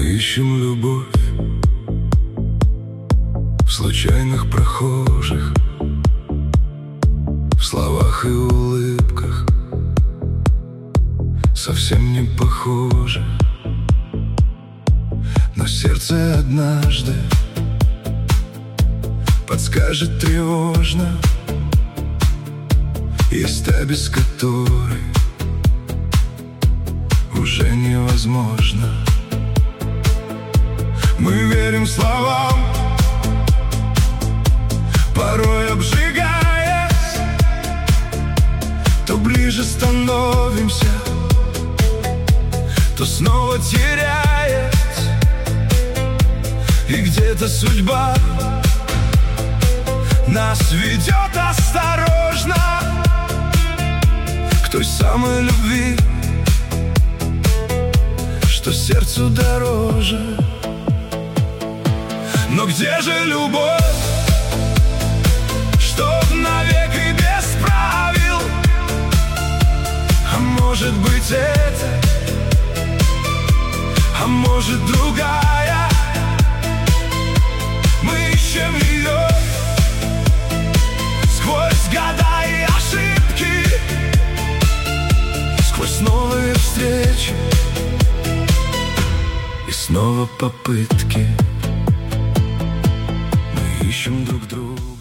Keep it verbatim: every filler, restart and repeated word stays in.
ищем любовь в случайных прохожих, в словах и улыбках, совсем не похожих. Но сердце однажды подскажет тревожно: есть та, без которой уже невозможно. Мы верим словам, порой обжигаясь, то ближе становимся, то снова теряясь. И где-то судьба нас ведет осторожно к той самой любви, что сердцу дороже. Но где же любовь, чтоб навек и без правил? А может быть это, а может другая? Мы ищем ее сквозь года и ошибки, сквозь новые встречи и снова попытки. Мы ищем друг друга.